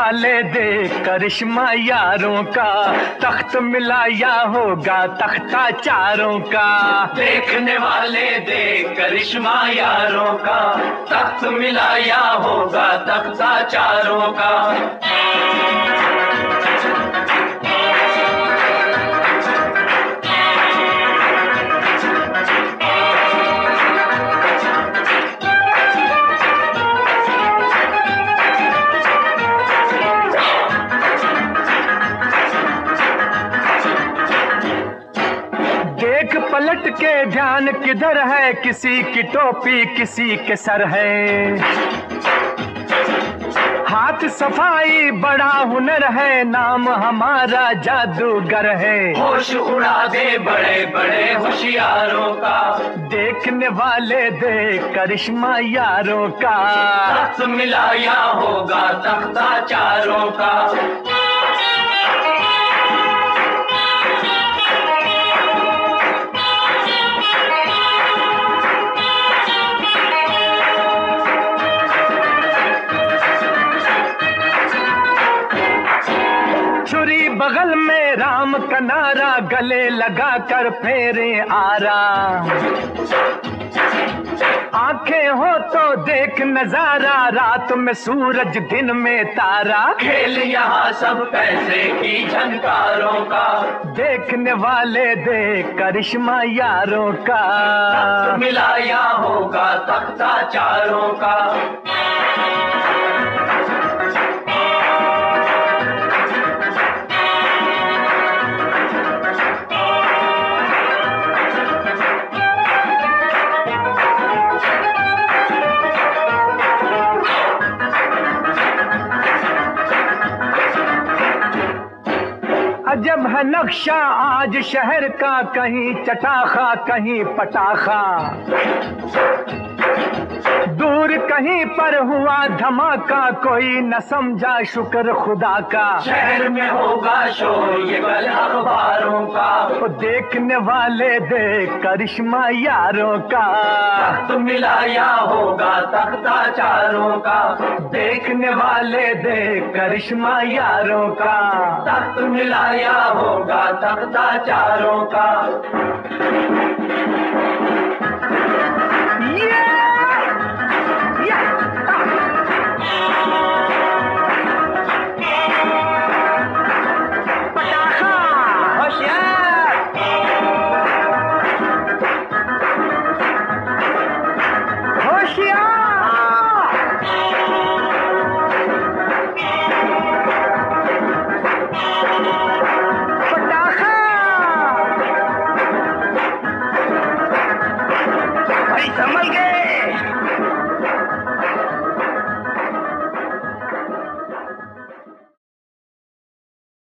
वाले देख करिश्मा यारों का, तख्त मिला या होगा तख्ता चारों का। देखने वाले देख करिश्मा यारों का, तख्त मिला या होगा तख्ता चारों का। देख पलट के ध्यान किधर है, किसी की टोपी किसी के सर है। हाथ सफाई बड़ा हुनर है, नाम हमारा जादूगर है। होश उड़ा दे बड़े बड़े होशियारों का, देखने वाले देख करिश्मा यारों का, तख्त मिला या होगा तख्ता चारों का। छुरी बगल में राम का नारा, गले लगा कर फेरे आरा। आंखें हो तो देख नजारा, रात में सूरज दिन में तारा। खेल यहाँ सब पैसे की झनकारों का, देखने वाले देख करिश्मा यारों का, तख्त मिला या होगा तख्ता चारों का। अजब है नक्शा आज शहर का, कहीं चटाखा कहीं पटाखा। दूर कहीं पर हुआ धमाका, कोई न समझा शुक्र खुदा का। शहर में होगा शोर ये कल अखबारों का, तो देखने वाले देख करिश्मा यारों का, तख्त मिला या होगा तख्ता चारों का। देखने वाले देख करिश्मा यारों का, तख्त मिला या होगा तख्ता चारों का। ये